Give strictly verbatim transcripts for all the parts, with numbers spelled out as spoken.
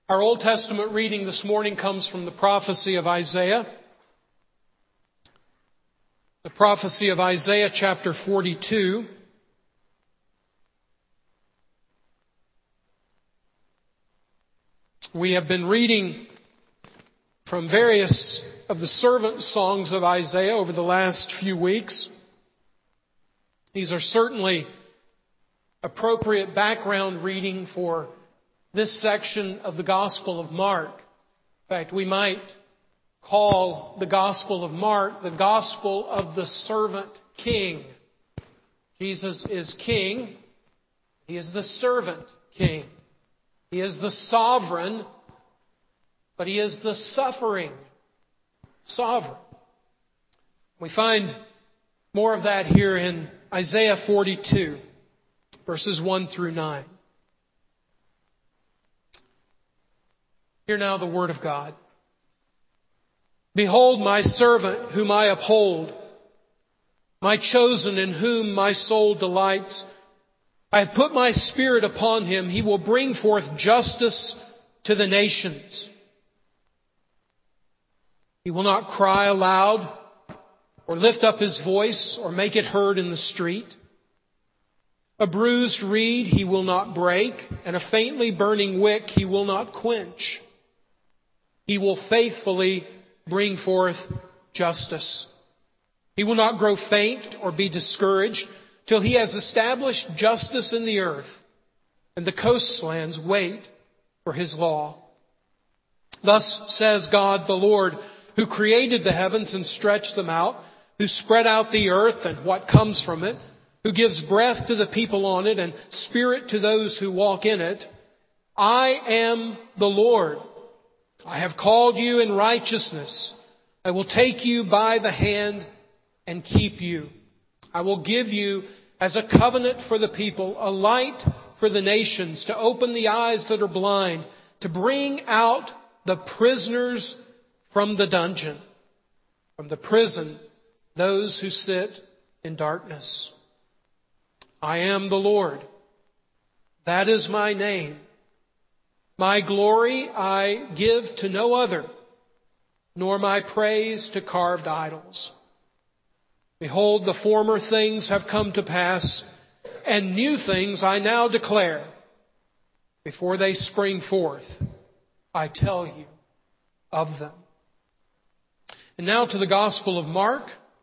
Our Old Testament reading this morning comes from the prophecy of Isaiah. The prophecy of Isaiah chapter forty-two. We have been reading from various of the servant songs of Isaiah over the last few weeks. These are certainly appropriate background reading for this section of the Gospel of Mark. In fact, we might call the Gospel of Mark the Gospel of the Servant King. Jesus is King. He is the servant King. He is the sovereign, but He is the suffering sovereign. We find more of that here in Isaiah forty-two, verses one through nine. Hear now the word of God. Behold my servant whom I uphold, my chosen in whom my soul delights. I have put my spirit upon him. He will bring forth justice to the nations. He will not cry aloud or lift up his voice or make it heard in the street. A bruised reed he will not break, and a faintly burning wick he will not quench. He will faithfully bring forth justice. He will not grow faint or be discouraged till he has established justice in the earth, and the coastlands wait for his law. Thus says God the Lord, who created the heavens and stretched them out, who spread out the earth and what comes from it, who gives breath to the people on it and spirit to those who walk in it. I am the Lord. I have called you in righteousness. I will take you by the hand and keep you. I will give you as a covenant for the people, a light for the nations, to open the eyes that are blind, to bring out the prisoners from the dungeon, from the prison, those who sit in darkness. I am the Lord. That is my name. My glory I give to no other, nor my praise to carved idols. Behold, the former things have come to pass, and new things I now declare. Before they spring forth, I tell you of them. And now to the Gospel of Mark.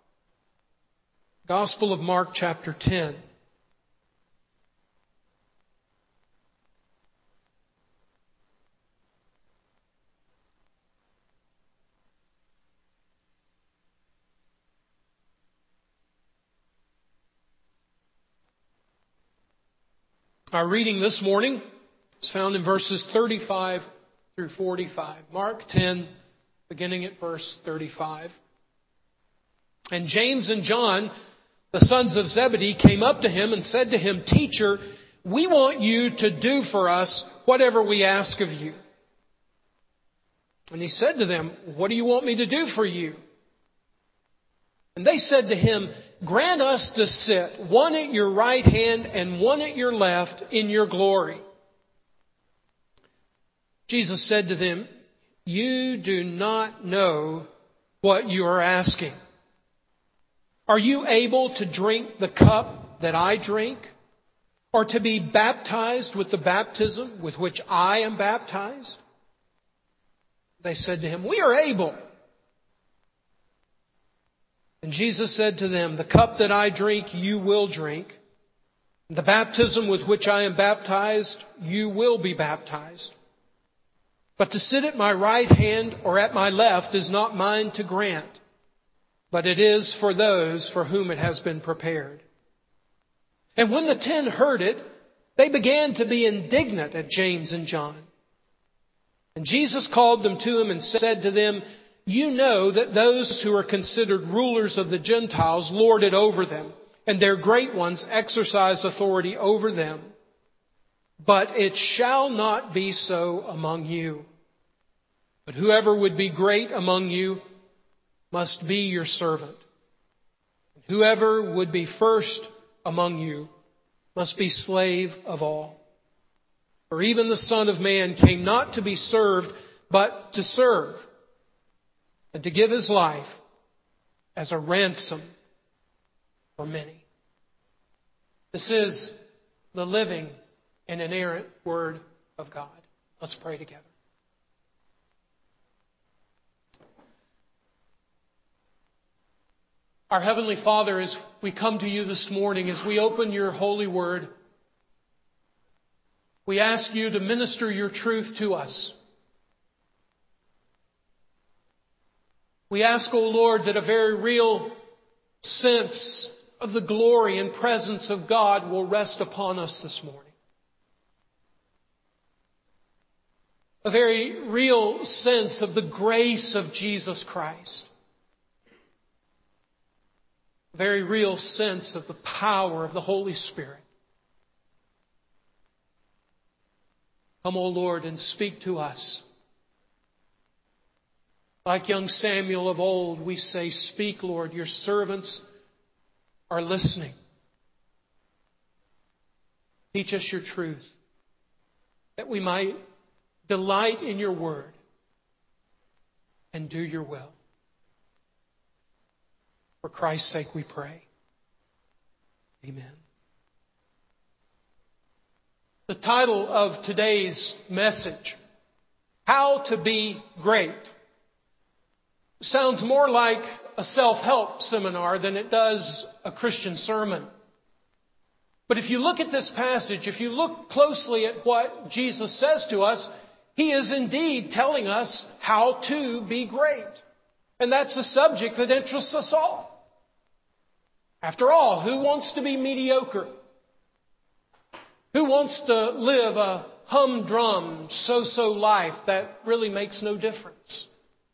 Gospel of Mark chapter ten. Our reading this morning is found in verses thirty-five through forty-five. Mark ten, beginning at verse thirty-five. And James and John, the sons of Zebedee, came up to him and said to him, Teacher, we want you to do for us whatever we ask of you. And he said to them, What do you want me to do for you? And they said to him, Grant us to sit, one at your right hand and one at your left, in your glory. Jesus said to them, You do not know what you are asking. Are you able to drink the cup that I drink? Or to be baptized with the baptism with which I am baptized? They said to him, We are able. And Jesus said to them, The cup that I drink, you will drink. The baptism with which I am baptized, you will be baptized. But to sit at my right hand or at my left is not mine to grant, but it is for those for whom it has been prepared. And when the ten heard it, they began to be indignant at James and John. And Jesus called them to him and said to them, You know that those who are considered rulers of the Gentiles lord it over them, and their great ones exercise authority over them. But it shall not be so among you. But whoever would be great among you must be your servant. Whoever would be first among you must be slave of all. For even the Son of Man came not to be served, but to serve, and to give His life as a ransom for many. This is the living and inerrant Word of God. Let's pray together. Our Heavenly Father, as we come to You this morning, as we open Your holy Word, we ask You to minister Your truth to us. We ask, O Lord, that a very real sense of the glory and presence of God will rest upon us this morning. A very real sense of the grace of Jesus Christ. A very real sense of the power of the Holy Spirit. Come, O Lord, and speak to us. Like young Samuel of old, we say, "Speak, Lord, Your servants are listening." Teach us Your truth, that we might delight in Your word and do Your will. For Christ's sake we pray. Amen. The title of today's message, How to Be Great, sounds more like a self-help seminar than it does a Christian sermon. But if you look at this passage, if you look closely at what Jesus says to us, He is indeed telling us how to be great. And that's a subject that interests us all. After all, who wants to be mediocre? Who wants to live a humdrum, so-so life that really makes no difference?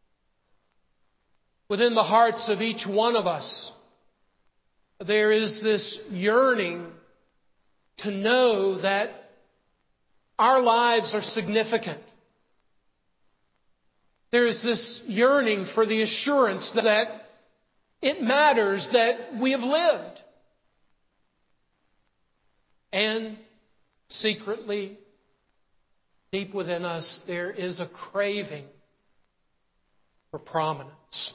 Within the hearts of each one of us, there is this yearning to know that our lives are significant. There is this yearning for the assurance that it matters that we have lived. And secretly, deep within us, there is a craving for prominence.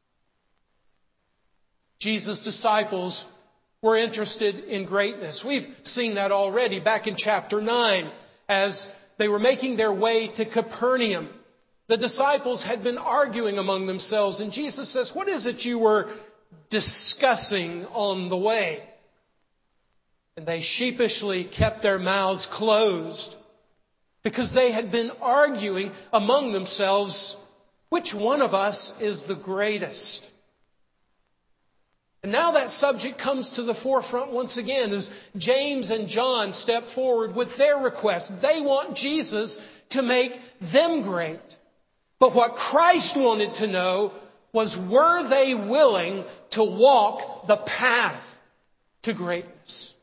Jesus' disciples were interested in greatness. We've seen that already back in chapter nine as they were making their way to Capernaum. The disciples had been arguing among themselves, and Jesus says, "What is it you were discussing on the way?" And they sheepishly kept their mouths closed because they had been arguing among themselves, which one of us is the greatest? And now that subject comes to the forefront once again as James and John step forward with their request. They want Jesus to make them great. But what Christ wanted to know was, were they willing to walk the path to greatness?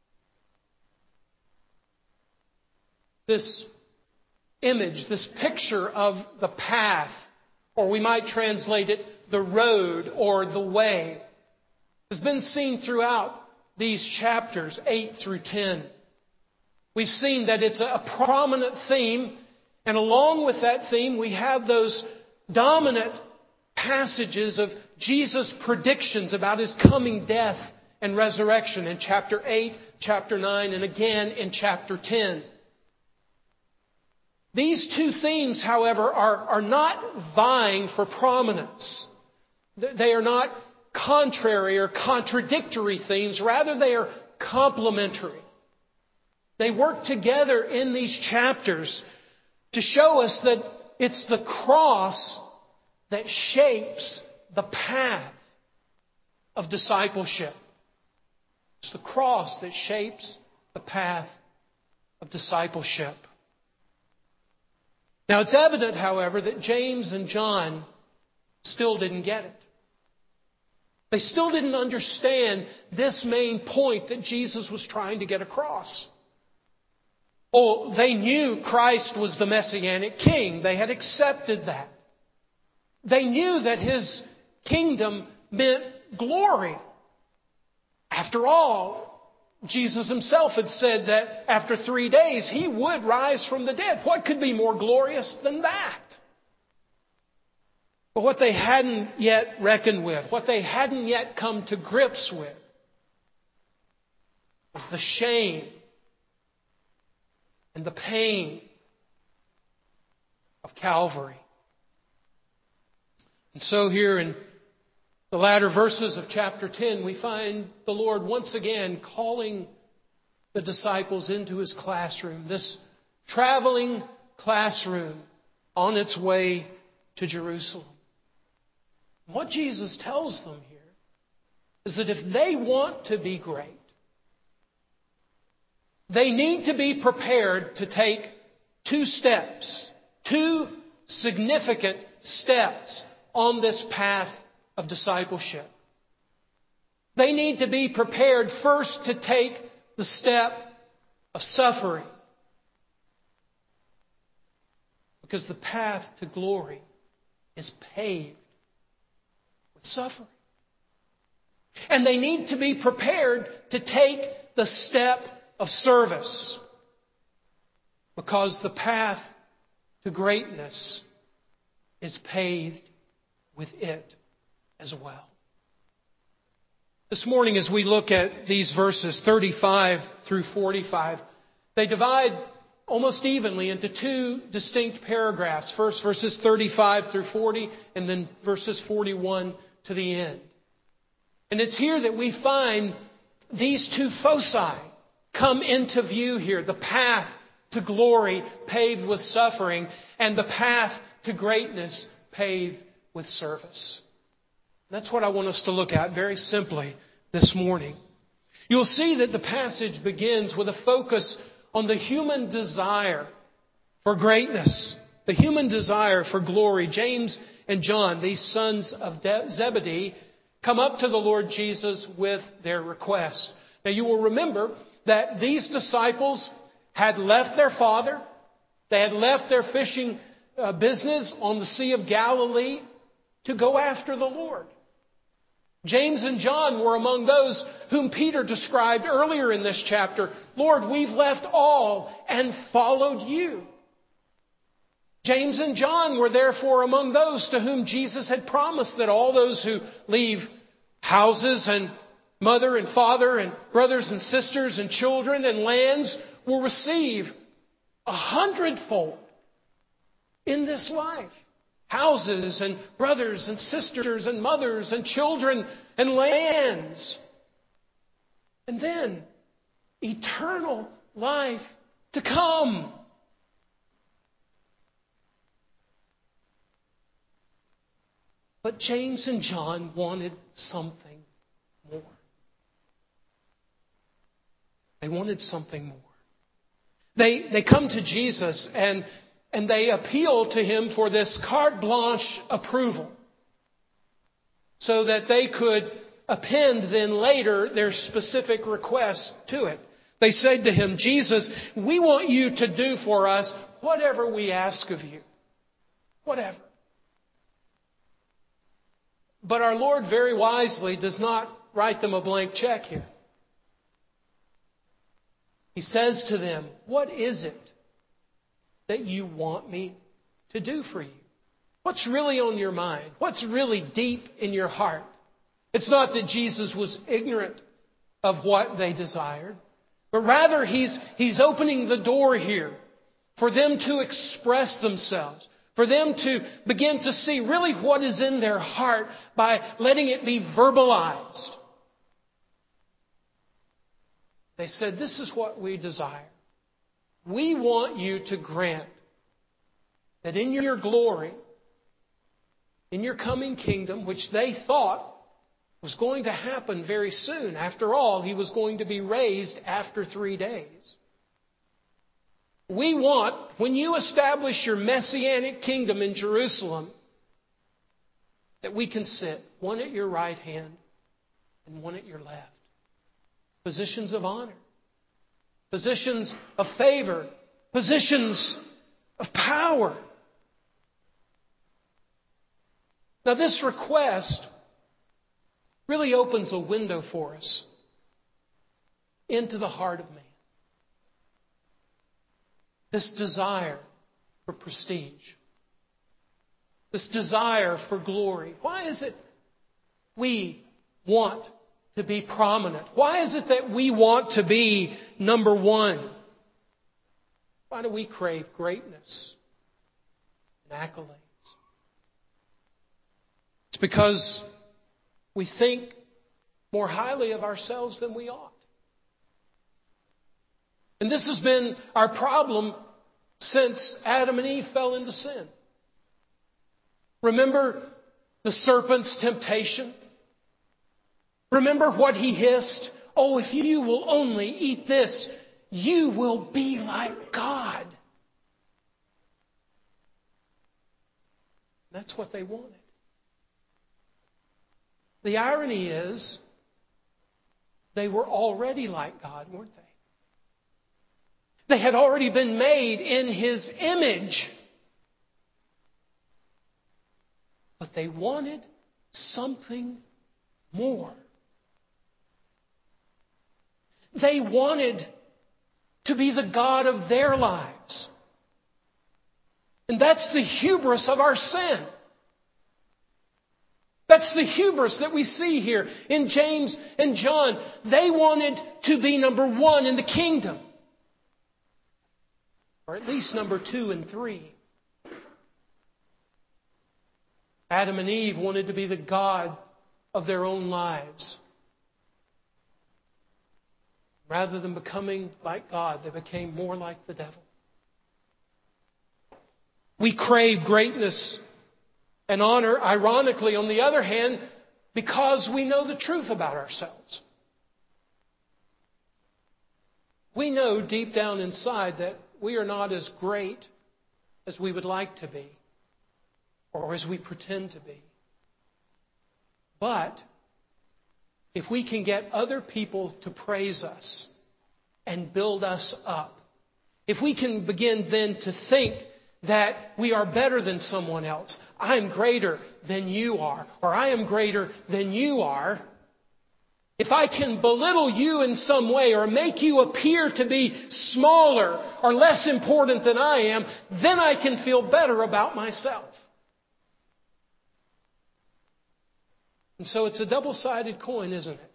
This image, this picture of the path, or we might translate it, the road or the way, has been seen throughout these chapters eight through ten. We've seen that it's a prominent theme, and along with that theme we have those dominant passages of Jesus' predictions about His coming death and resurrection in chapter eight, chapter nine, and again in chapter ten. These two themes, however, are, are not vying for prominence. They are not contrary or contradictory themes. Rather, they are complementary. They work together in these chapters to show us that it's the cross that shapes the path of discipleship. It's the cross that shapes the path of discipleship. Now, it's evident, however, that James and John still didn't get it. They still didn't understand this main point that Jesus was trying to get across. Oh, they knew Christ was the Messianic King. They had accepted that. They knew that His kingdom meant glory. After all, Jesus himself had said that after three days he would rise from the dead. What could be more glorious than that? But what they hadn't yet reckoned with, what they hadn't yet come to grips with, was the shame and the pain of Calvary. And so here in the latter verses of chapter ten, we find the Lord once again calling the disciples into His classroom, this traveling classroom on its way to Jerusalem. What Jesus tells them here is that if they want to be great, they need to be prepared to take two steps, two significant steps on this path of discipleship. They need to be prepared first to take the step of suffering. Because the path to glory is paved with suffering. And they need to be prepared to take the step of service. Because the path to greatness is paved with it as well. This morning, as we look at these verses thirty-five through forty-five, they divide almost evenly into two distinct paragraphs. First, verses thirty-five through forty, and then verses forty-one to the end. And it's here that we find these two foci come into view here. The path to glory paved with suffering, and the path to greatness paved with service. That's what I want us to look at very simply this morning. You'll see that the passage begins with a focus on the human desire for greatness, the human desire for glory. James and John, these sons of Zebedee, come up to the Lord Jesus with their request. Now you will remember that these disciples had left their father. They had left their fishing uh, business on the Sea of Galilee to go after the Lord. James and John were among those whom Peter described earlier in this chapter. Lord, we've left all and followed you. James and John were therefore among those to whom Jesus had promised that all those who leave houses and mother and father and brothers and sisters and children and lands will receive a hundredfold in this life. Houses and brothers and sisters and mothers and children and lands. And then eternal life to come. But James and John wanted something more. They wanted something more. They, they come to Jesus and And they appeal to Him for this carte blanche approval so that they could append then later their specific requests to it. They said to Him, Jesus, we want you to do for us whatever we ask of you. Whatever. But our Lord very wisely does not write them a blank check here. He says to them, what is it that you want me to do for you? What's really on your mind? What's really deep in your heart? It's not that Jesus was ignorant of what they desired, but rather He's, he's opening the door here for them to express themselves, for them to begin to see really what is in their heart by letting it be verbalized. They said, this is what we desire. We want you to grant that in your glory, in your coming kingdom, which they thought was going to happen very soon. After all, He was going to be raised after three days. We want, when you establish your messianic kingdom in Jerusalem, that we can sit one at your right hand and one at your left. Positions of honor. Positions of favor. Positions of power. Now this request really opens a window for us into the heart of man. This desire for prestige. This desire for glory. Why is it we want to be prominent? Why is it that we want to be number one? Why do we crave greatness and accolades? It's because we think more highly of ourselves than we ought. And this has been our problem since Adam and Eve fell into sin. Remember the serpent's temptation? Remember what he hissed? Oh, if you will only eat this, you will be like God. That's what they wanted. The irony is, they were already like God, weren't they? They had already been made in His image. But they wanted something more. They wanted to be the God of their lives. And that's the hubris of our sin. That's the hubris that we see here in James and John. They wanted to be number one in the kingdom. Or at least number two and three. Adam and Eve wanted to be the God of their own lives. Rather than becoming like God, they became more like the devil. We crave greatness and honor, ironically, on the other hand, because we know the truth about ourselves. We know deep down inside that we are not as great as we would like to be, or as we pretend to be. But if we can get other people to praise us and build us up, if we can begin then to think that we are better than someone else, I'm greater than you are, or I am greater than you are, if I can belittle you in some way or make you appear to be smaller or less important than I am, then I can feel better about myself. And so it's a double-sided coin, isn't it?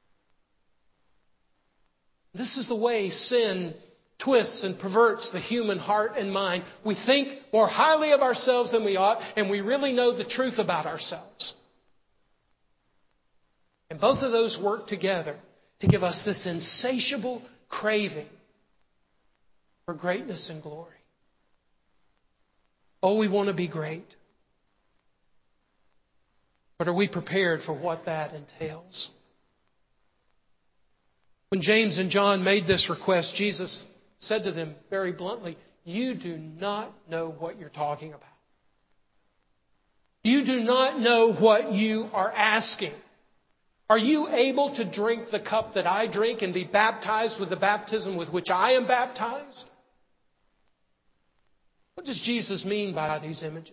This is the way sin twists and perverts the human heart and mind. We think more highly of ourselves than we ought, and we really know the truth about ourselves. And both of those work together to give us this insatiable craving for greatness and glory. Oh, we want to be great. But are we prepared for what that entails? When James and John made this request, Jesus said to them very bluntly, you do not know what you're talking about. You do not know what you are asking. Are you able to drink the cup that I drink and be baptized with the baptism with which I am baptized? What does Jesus mean by these images?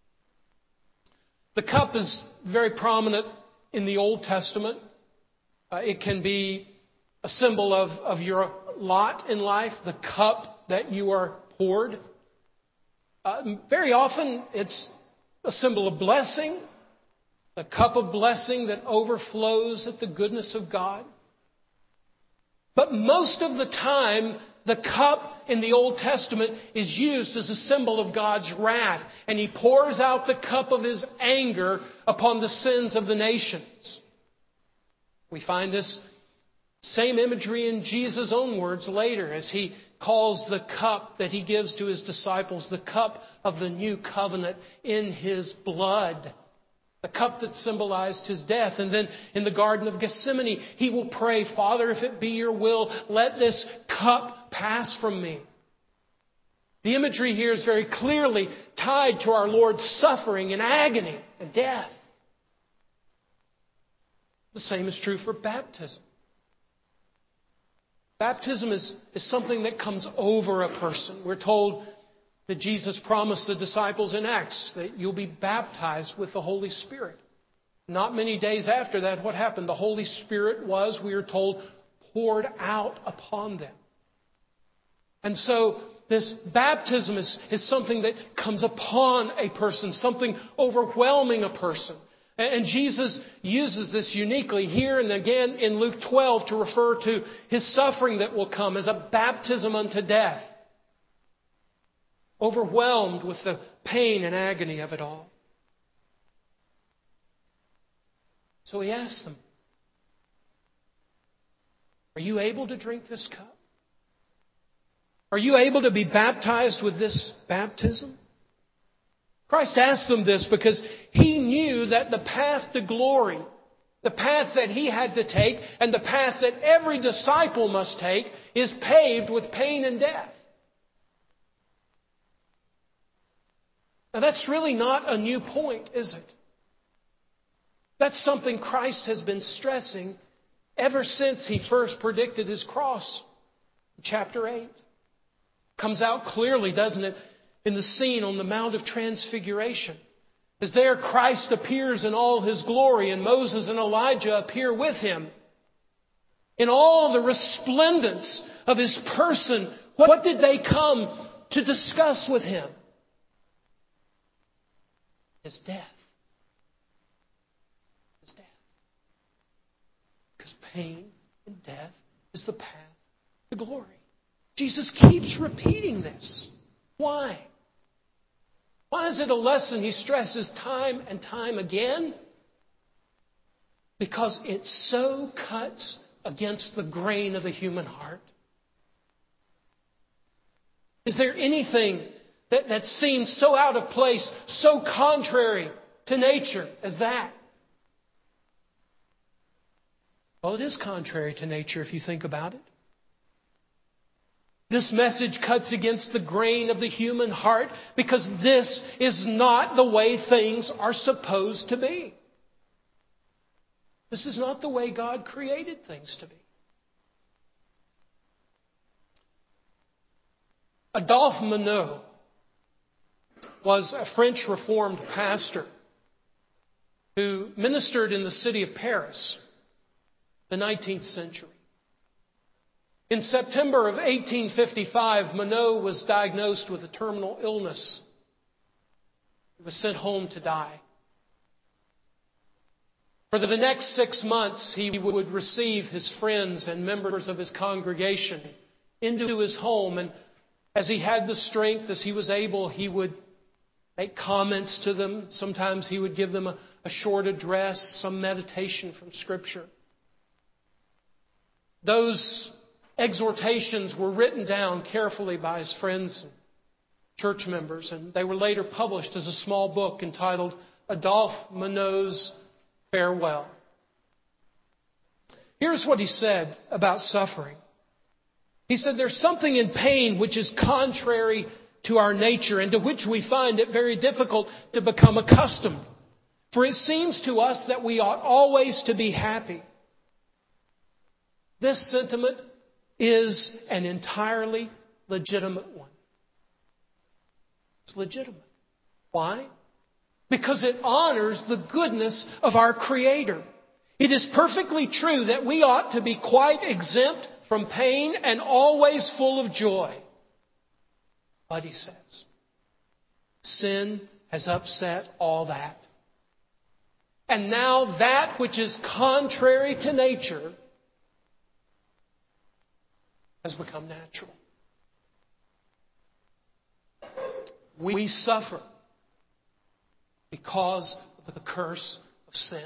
The cup is very prominent in the Old Testament. Uh, it can be a symbol of, of your lot in life, the cup that you are poured. Uh, very often it's a symbol of blessing, a cup of blessing that overflows at the goodness of God. But most of the time, the cup in the Old Testament is used as a symbol of God's wrath. And He pours out the cup of His anger upon the sins of the nations. We find this same imagery in Jesus' own words later as He calls the cup that He gives to His disciples the cup of the new covenant in His blood. The cup that symbolized His death. And then in the Garden of Gethsemane, He will pray, Father, if it be Your will, let this cup pass from me. The imagery here is very clearly tied to our Lord's suffering and agony and death. The same is true for baptism. Baptism is, is something that comes over a person. We're told that Jesus promised the disciples in Acts that you'll be baptized with the Holy Spirit. Not many days after that, what happened? The Holy Spirit was, we are told, poured out upon them. And so this baptism is, is something that comes upon a person, something overwhelming a person. And Jesus uses this uniquely here and again in Luke twelve to refer to His suffering that will come as a baptism unto death. Overwhelmed with the pain and agony of it all. So He asked them, are you able to drink this cup? Are you able to be baptized with this baptism? Christ asked them this because He knew that the path to glory, the path that He had to take, and the path that every disciple must take, is paved with pain and death. Now that's really not a new point, is it? That's something Christ has been stressing ever since He first predicted His cross. Chapter eight. Comes out clearly, doesn't it, in the scene on the Mount of Transfiguration. As there Christ appears in all His glory and Moses and Elijah appear with Him. In all the resplendence of His person, what did they come to discuss with Him? His death. His death. Because pain and death is the path to glory. Jesus keeps repeating this. Why? Why is it a lesson He stresses time and time again? Because it so cuts against the grain of the human heart. Is there anything that, that seems so out of place, so contrary to nature as that? Well, it is contrary to nature if you think about it. This message cuts against the grain of the human heart because this is not the way things are supposed to be. This is not the way God created things to be. Adolphe Monod was a French Reformed pastor who ministered in the city of Paris in the nineteenth century. In September of eighteen fifty-five, Monod was diagnosed with a terminal illness. He was sent home to die. For the next six months, he would receive his friends and members of his congregation into his home. And as he had the strength, as he was able, he would make comments to them. Sometimes he would give them a, a short address, some meditation from Scripture. Those exhortations were written down carefully by his friends and church members, and they were later published as a small book entitled Adolphe Monod's Farewell. Here's what he said about suffering. He said, there's something in pain which is contrary to our nature and to which we find it very difficult to become accustomed. For it seems to us that we ought always to be happy. This sentiment is an entirely legitimate one. It's legitimate. Why? Because it honors the goodness of our Creator. It is perfectly true that we ought to be quite exempt from pain and always full of joy. But he says, sin has upset all that. And now that which is contrary to nature has become natural. We suffer because of the curse of sin.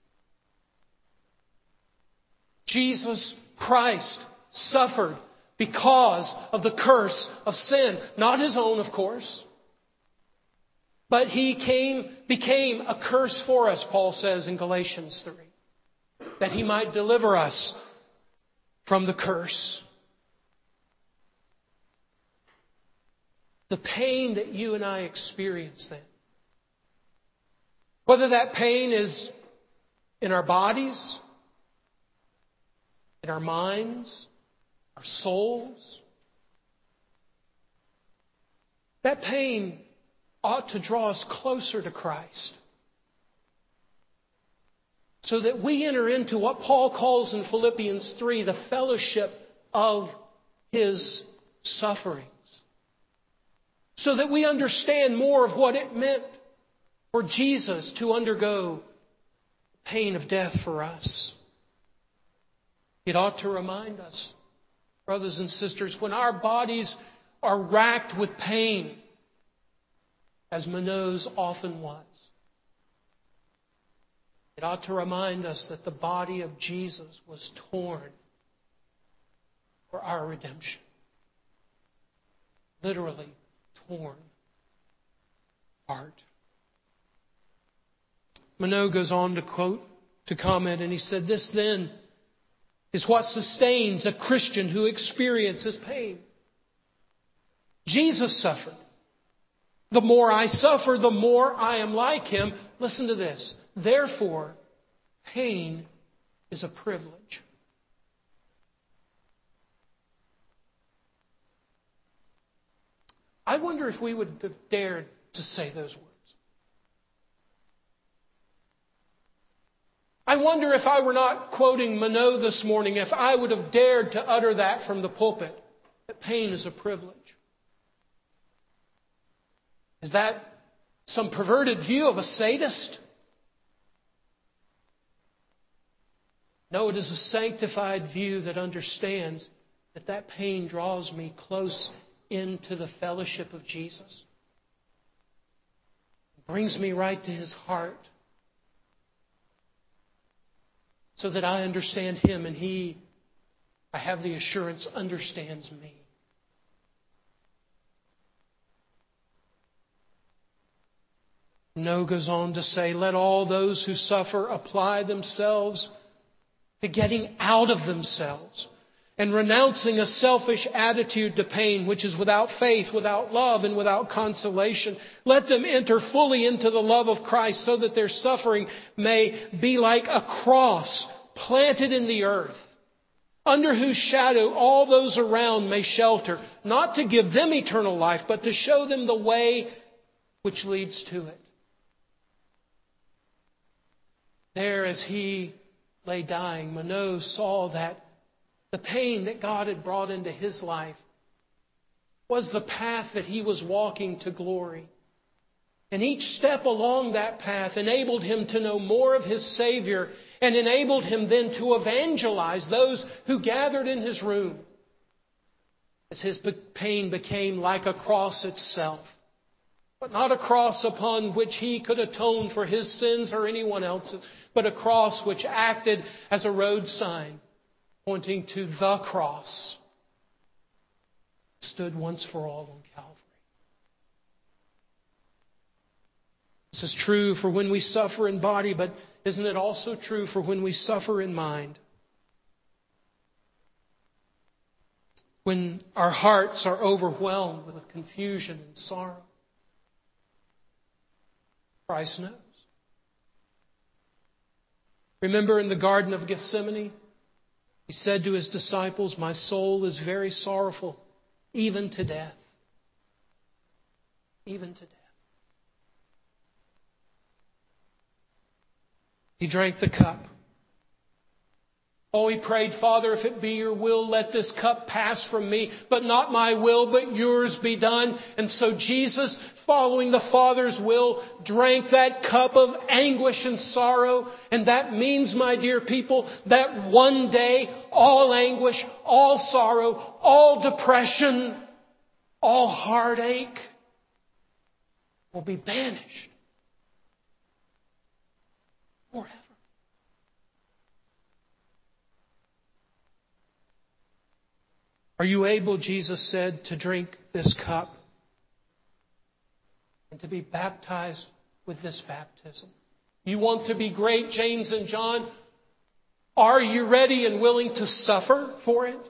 Jesus Christ suffered because of the curse of sin. Not His own, of course. But He came, became a curse for us, Paul says in Galatians three. That He might deliver us from the curse. The pain that you and I experience then. Whether that pain is in our bodies, in our minds, our souls, that pain ought to draw us closer to Christ. so that we enter into what Paul calls in Philippians three, the fellowship of His sufferings. So that we understand more of what it meant for Jesus to undergo the pain of death for us. It ought to remind us, brothers and sisters, when our bodies are racked with pain, as Manoah's often was, it ought to remind us that the body of Jesus was torn for our redemption. Literally torn apart. Manoah goes on to quote, to comment, and he said, "This then is what sustains a Christian who experiences pain. Jesus suffered. The more I suffer, the more I am like Him." Listen to this. "Therefore, pain is a privilege." I wonder if we would have dared to say those words. I wonder if I were not quoting Manoah this morning, if I would have dared to utter that from the pulpit, that pain is a privilege. Is that some perverted view of a sadist? No, it is a sanctified view that understands that that pain draws me close into the fellowship of Jesus. It brings me right to His heart, so that I understand Him and He, I have the assurance, understands me. Noah goes on to say, "Let all those who suffer apply themselves to getting out of themselves and renouncing a selfish attitude to pain, which is without faith, without love, and without consolation. Let them enter fully into the love of Christ, so that their suffering may be like a cross planted in the earth, under whose shadow all those around may shelter, not to give them eternal life, but to show them the way which leads to it." There, as he lay dying, Manoah saw that the pain that God had brought into his life was the path that he was walking to glory. And each step along that path enabled him to know more of his Savior, and enabled him then to evangelize those who gathered in his room, as his pain became like a cross itself. But not a cross upon which he could atone for his sins or anyone else's, but a cross which acted as a road sign pointing to the cross that stood once for all on Calvary. This is true for when we suffer in body, but isn't it also true for when we suffer in mind? When our hearts are overwhelmed with confusion and sorrow. Christ knows. Remember in the Garden of Gethsemane, He said to His disciples, "My soul is very sorrowful, even to death." Even to death. He drank the cup. Oh, He prayed, "Father, if it be Your will, let this cup pass from me, but not my will, but Yours be done." And so Jesus, following the Father's will, drank that cup of anguish and sorrow. And that means, my dear people, that one day all anguish, all sorrow, all depression, all heartache will be banished forever. Are you able, Jesus said, to drink this cup and to be baptized with this baptism? You want to be great, James and John? Are you ready and willing to suffer for it?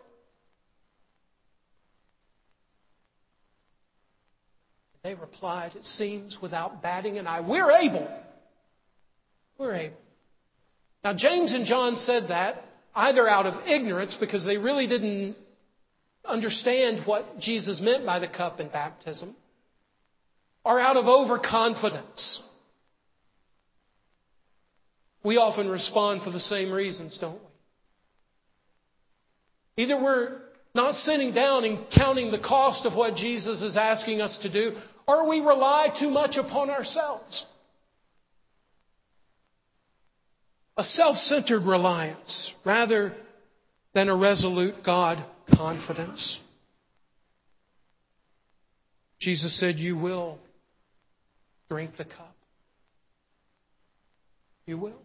They replied, it seems, without batting an eye, "We're able. We're able." Now, James and John said that either out of ignorance, because they really didn't understand what Jesus meant by the cup in baptism, or out of overconfidence. we often respond for the same reasons, don't we? Either we're not sitting down and counting the cost of what Jesus is asking us to do, or we rely too much upon ourselves. A self-centered reliance rather than a resolute God confidence. Jesus said, you will drink the cup. You will.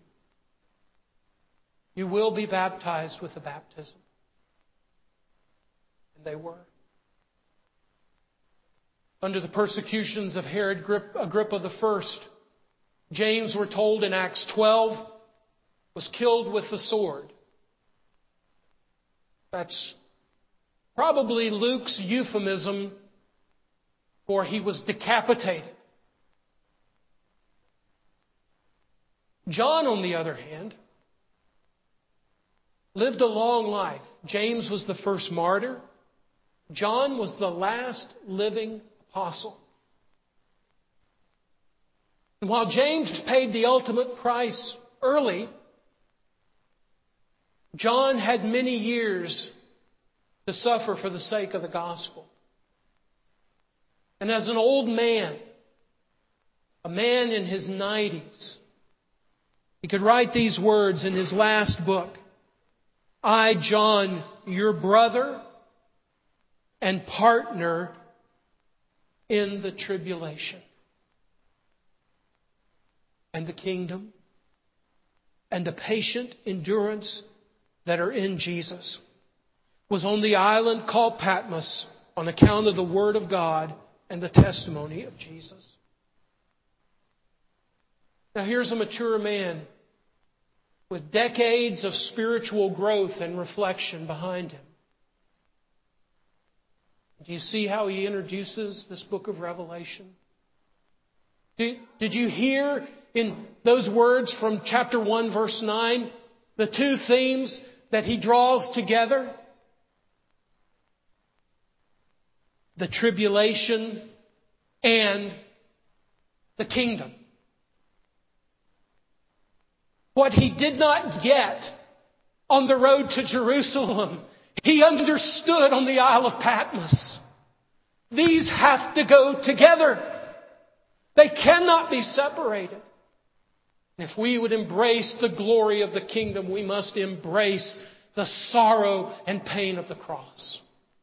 You will be baptized with the baptism. And they were. Under the persecutions of Herod Agrippa the First, James, we're told in Acts twelve, was killed with the sword. That's probably Luke's euphemism for he was decapitated. John, on the other hand, lived a long life. James was the first martyr. John was the last living apostle. And while James paid the ultimate price early, John had many years to suffer for the sake of the gospel. And as an old man, a man in his nineties, he could write these words in his last book. I, John, your brother and partner in the tribulation and the kingdom and the patient endurance that are in Jesus, was on the island called Patmos on account of the Word of God and the testimony of Jesus. Now here's a mature man with decades of spiritual growth and reflection behind him. Do you see how he introduces this book of Revelation? Did, did you hear in those words from chapter one, verse nine, the two themes that he draws together? The tribulation and the kingdom. What he did not get on the road to Jerusalem, he understood on the Isle of Patmos. These have to go together. They cannot be separated. If we would embrace the glory of the kingdom, we must embrace the sorrow and pain of the cross.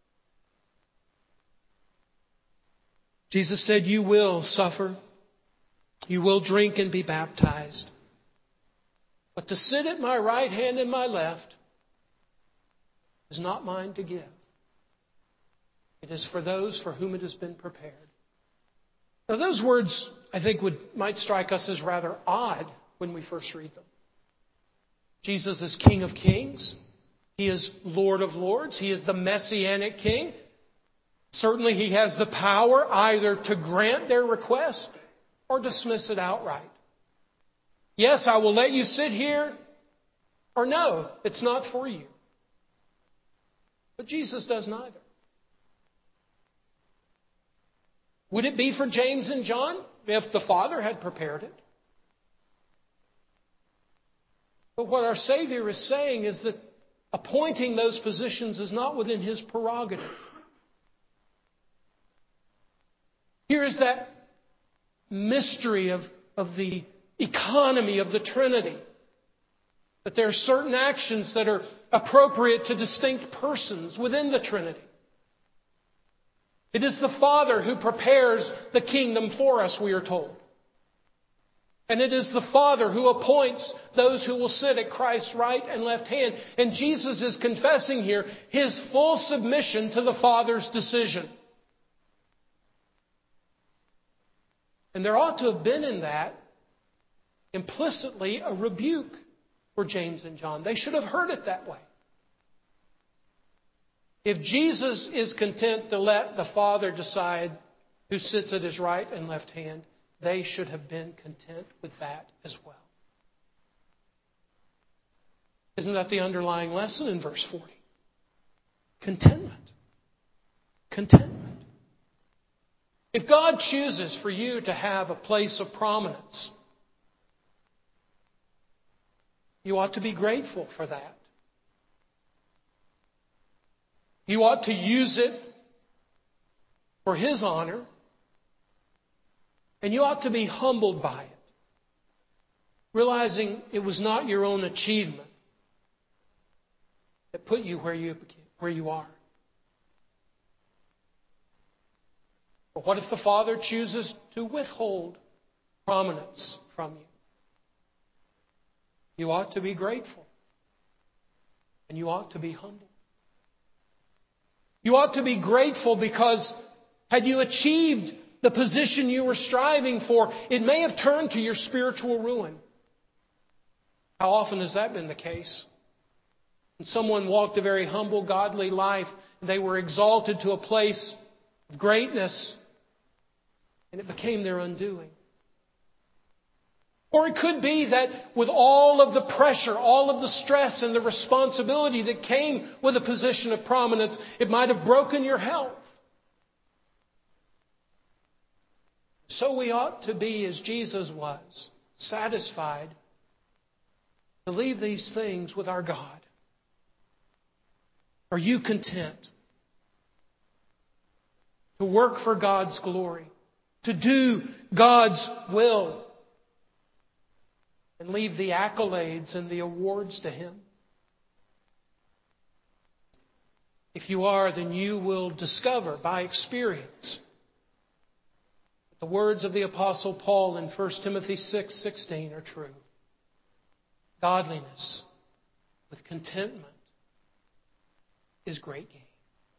Jesus said, you will suffer. You will drink and be baptized. But to sit at my right hand and my left is not mine to give. It is for those for whom it has been prepared. Now those words, I think, would might strike us as rather odd when we first read them. Jesus is King of Kings. He is Lord of Lords. He is the Messianic King. Certainly He has the power either to grant their request or dismiss it outright. Yes, I will let you sit here, or no, it's not for you. But Jesus does neither. Would it be for James and John if the Father had prepared it? But what our Savior is saying is that appointing those positions is not within His prerogative. Here is that mystery of, of the economy of the Trinity. That there are certain actions that are appropriate to distinct persons within the Trinity. It is the Father who prepares the kingdom for us, we are told. And it is the Father who appoints those who will sit at Christ's right and left hand. And Jesus is confessing here His full submission to the Father's decision. And there ought to have been in that implicitly a rebuke for James and John. They should have heard it that way. If Jesus is content to let the Father decide who sits at His right and left hand, they should have been content with that as well. Isn't that the underlying lesson in verse forty? Contentment. Contentment. If God chooses for you to have a place of prominence, You ought to be grateful for that. You ought to use it for His honor. And you ought to be humbled by it, realizing it was not your own achievement that put you where you, where you are. But what if the Father chooses to withhold prominence from you? You ought to be grateful. And you ought to be humble. You ought to be grateful because had you achieved the position you were striving for, it may have turned to your spiritual ruin. How often has that been the case? When someone walked a very humble, godly life, they were exalted to a place of greatness, and it became their undoing. Or it could be that with all of the pressure, all of the stress and the responsibility that came with a position of prominence, it might have broken your health. So we ought to be, as Jesus was, satisfied to leave these things with our God. Are you content to work for God's glory, to do God's will, and leave the accolades and the awards to Him? If you are, then you will discover by experience the words of the Apostle Paul in First Timothy six sixteen are true. Godliness with contentment is great gain.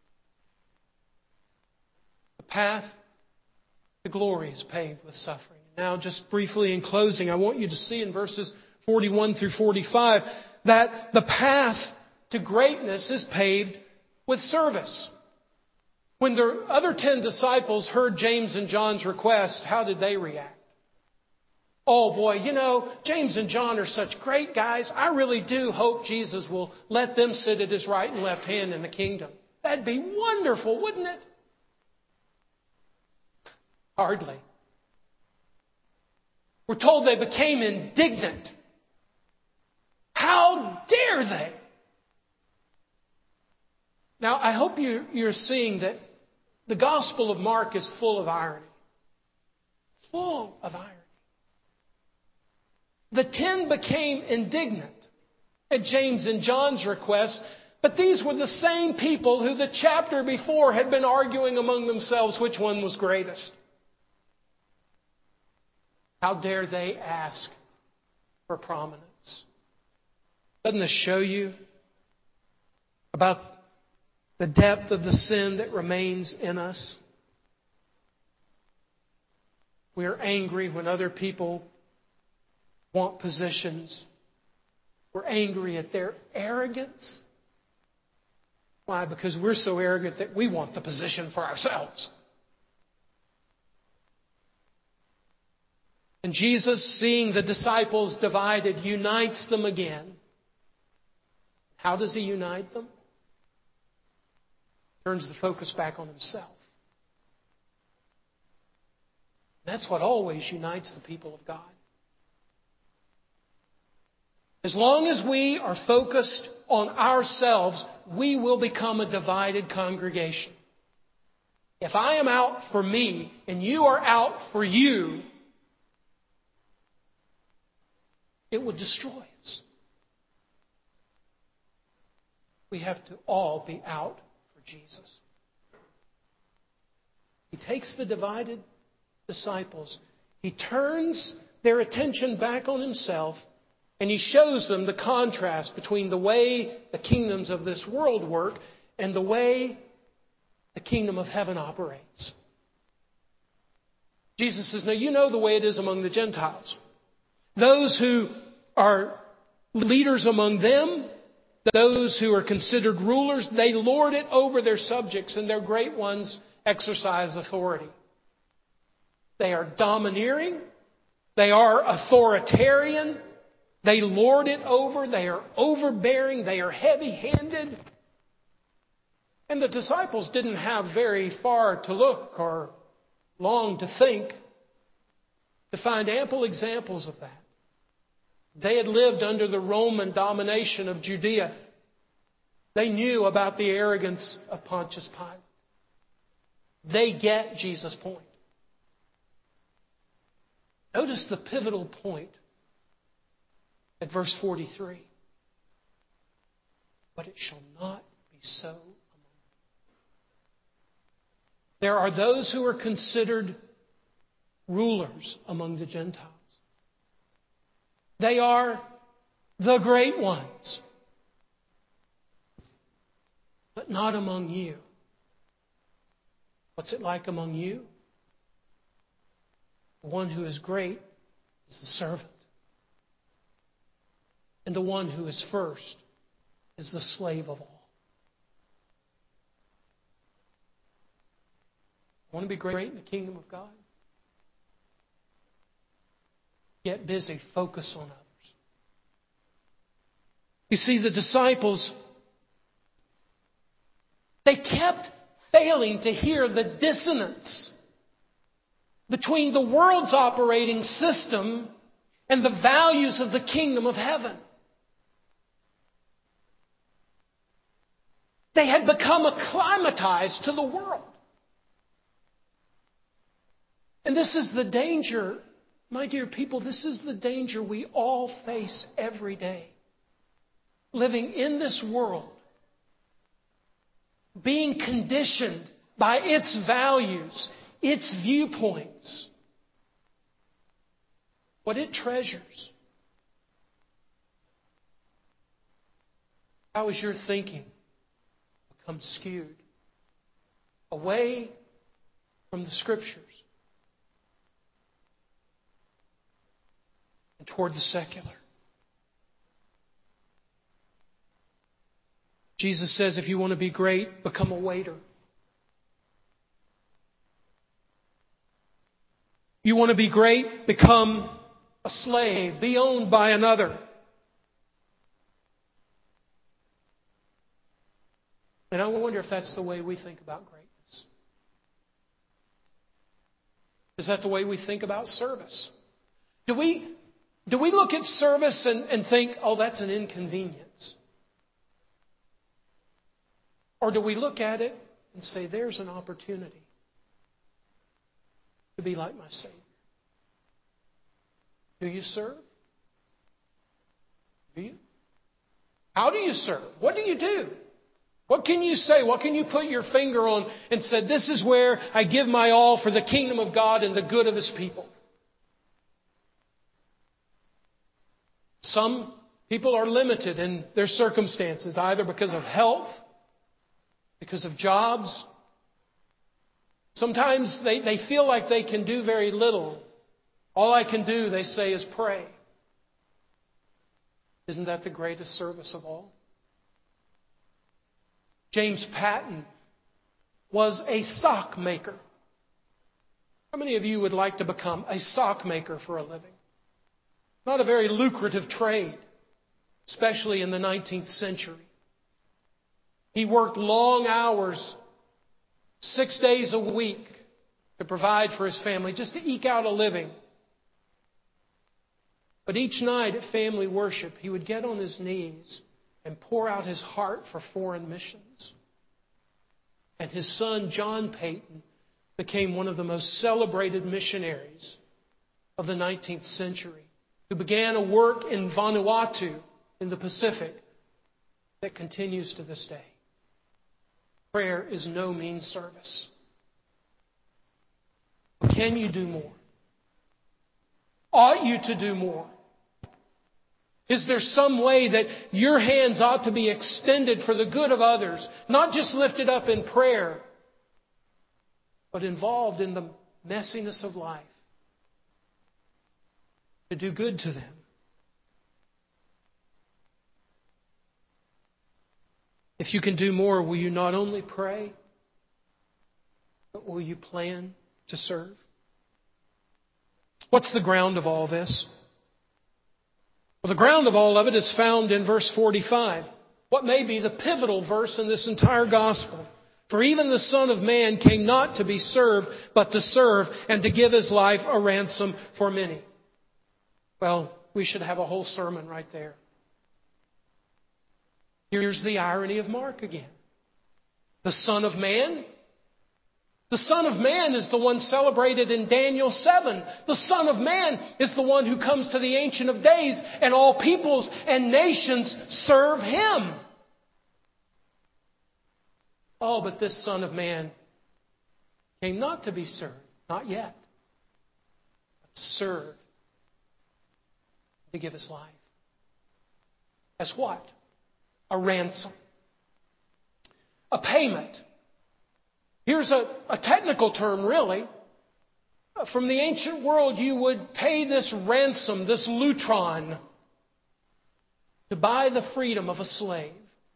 The path to glory is paved with suffering. Now, just briefly in closing, I want you to see in verses forty-one through forty-five that the path to greatness is paved with service. When the other ten disciples heard James and John's request, how did they react? Oh boy, you know, James and John are such great guys. I really do hope Jesus will let them sit at His right and left hand in the kingdom. That'd be wonderful, wouldn't it? Hardly. We're told they became indignant. How dare they? Now, I hope you, you're seeing that the Gospel of Mark is full of irony. Full of irony. The ten became indignant at James and John's request, but these were the same people who the chapter before had been arguing among themselves which one was greatest. How dare they ask for prominence? Doesn't this show you about the depth of the sin that remains in us? We are angry when other people want positions. We're angry at their arrogance. Why? Because we're so arrogant that we want the position for ourselves. And Jesus, seeing the disciples divided, unites them again. How does He unite them? Turns the focus back on Himself. That's what always unites the people of God. As long as we are focused on ourselves, we will become a divided congregation. If I am out for me and you are out for you, it would destroy us. We have to all be out for Jesus. He takes the divided disciples. He turns their attention back on Himself, and He shows them the contrast between the way the kingdoms of this world work and the way the kingdom of heaven operates. Jesus says, now you know the way it is among the Gentiles. Those who are leaders among them, those who are considered rulers, they lord it over their subjects, and their great ones exercise authority. They are domineering. They are authoritarian. They lord it over. They are overbearing. They are heavy-handed. And the disciples didn't have very far to look or long to think to find ample examples of that. They had lived under the Roman domination of Judea. They knew about the arrogance of Pontius Pilate. They get Jesus' point. Notice the pivotal point at verse forty-three. But it shall not be so among you. There are those who are considered rulers among the Gentiles. They are the great ones. But not among you. What's it like among you? The one who is great is the servant. And the one who is first is the slave of all. Want to be great in the kingdom of God? Get busy. Focus on others. You see, the disciples, they kept failing to hear the dissonance between the world's operating system and the values of the kingdom of heaven. They had become acclimatized to the world. And this is the danger, my dear people, this is the danger we all face every day. Living in this world, being conditioned by its values, its viewpoints, what it treasures. How is your thinking become skewed away from the Scriptures and toward the secular? Jesus says if you want to be great, become a waiter. You want to be great, become a slave, be owned by another. And I wonder if that's the way we think about greatness. Is that the way we think about service? Do we, do we look at service and, and think, oh, that's an inconvenience? Or do we look at it and say, there's an opportunity to be like my Savior? Do you serve? Do you? How do you serve? What do you do? What can you say? What can you put your finger on and say, this is where I give my all for the kingdom of God and the good of His people? Some people are limited in their circumstances, either because of health, because of jobs. Sometimes they, they feel like they can do very little. All I can do, they say, is pray. Isn't that the greatest service of all? James Patton was a sock maker. How many of you would like to become a sock maker for a living? Not a very lucrative trade, especially in the nineteenth century. He worked long hours, six days a week, to provide for his family, just to eke out a living. But each night at family worship, he would get on his knees and pour out his heart for foreign missions. And his son, John Paton, became one of the most celebrated missionaries of the nineteenth century, who began a work in Vanuatu in the Pacific that continues to this day. Prayer is no mean service. Can you do more? Ought you to do more? Is there some way that your hands ought to be extended for the good of others, not just lifted up in prayer, but involved in the messiness of life, to do good to them? If you can do more, will you not only pray, but will you plan to serve? What's the ground of all this? Well, the ground of all of it is found in verse forty-five. What may be the pivotal verse in this entire gospel. For even the Son of Man came not to be served, but to serve and to give His life a ransom for many. Well, we should have a whole sermon right there. Here's the irony of Mark again. The Son of Man. The Son of Man is the one celebrated in Daniel seven. The Son of Man is the one who comes to the Ancient of Days, and all peoples and nations serve Him. Oh, but this Son of Man came not to be served, not yet, but to serve, to give His life. As what? A ransom. A payment. Here's a, a technical term, really. From the ancient world, you would pay this ransom, this lutron, to buy the freedom of a slave.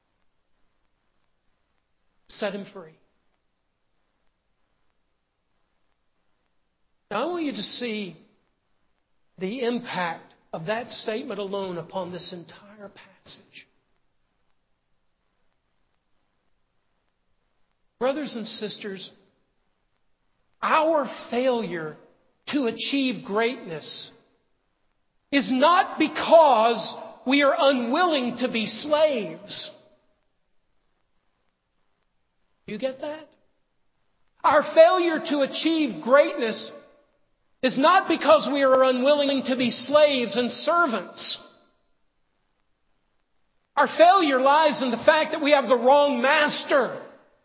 Set him free. Now, I want you to see the impact of that statement alone upon this entire passage. Brothers and sisters, our failure to achieve greatness is not because we are unwilling to be slaves. You get that? Our failure to achieve greatness is not because we are unwilling to be slaves and servants. Our failure lies in the fact that we have the wrong master.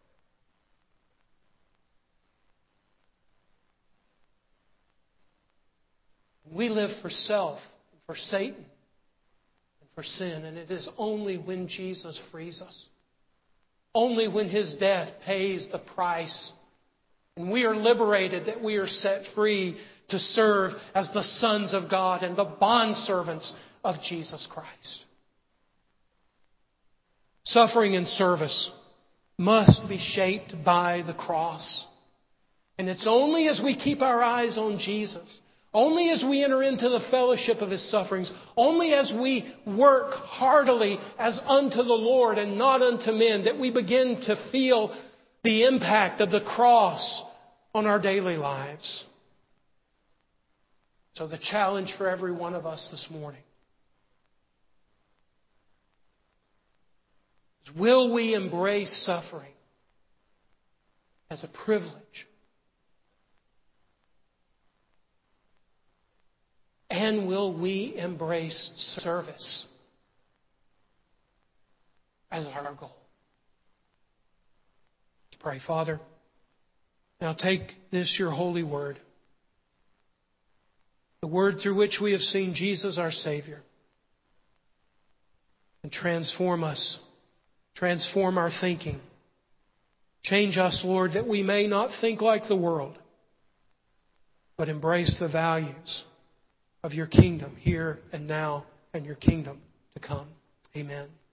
We live for self, for Satan, and for sin. And it is only when Jesus frees us, only when His death pays the price, and we are liberated, that we are set free to serve as the sons of God and the bondservants of Jesus Christ. Suffering and service must be shaped by the cross. And it's only as we keep our eyes on Jesus, only as we enter into the fellowship of His sufferings, only as we work heartily as unto the Lord and not unto men, that we begin to feel the impact of the cross on our daily lives. So the challenge for every one of us this morning is, will we embrace suffering as a privilege? And will we embrace service as our goal? Let's pray. Father, now take this, your holy word, the word through which we have seen Jesus our Savior, and transform us, transform our thinking. Change us, Lord, that we may not think like the world, but embrace the values of your kingdom here and now and your kingdom to come. Amen.